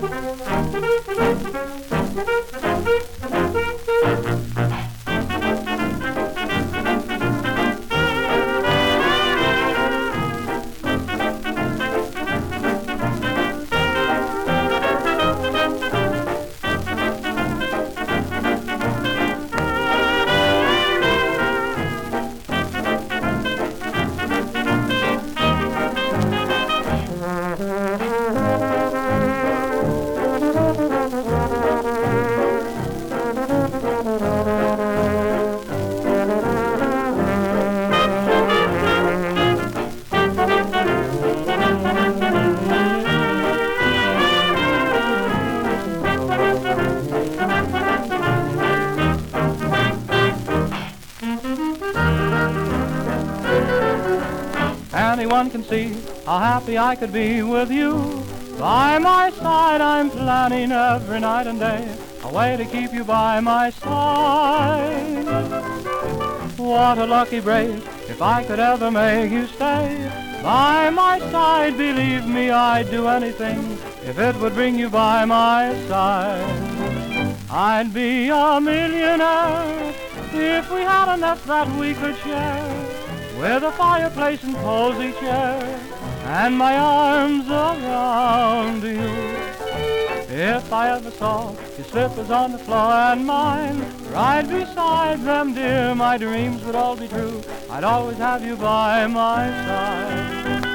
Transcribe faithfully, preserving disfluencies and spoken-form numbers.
Anyone can see how happy I could be with you. By my side I'm planning every night and day a way to keep you by my side. What a lucky break if I could ever make you stay by my side. Believe me, I'd do anything if it would bring you by my side. I'd be a millionaire if we had enough that we could share, with a fireplace and cozy chair and my arms around you. If I ever saw your slippers on the floor and mine right beside them, dear, my dreams would all be true. I'd always have you by my side.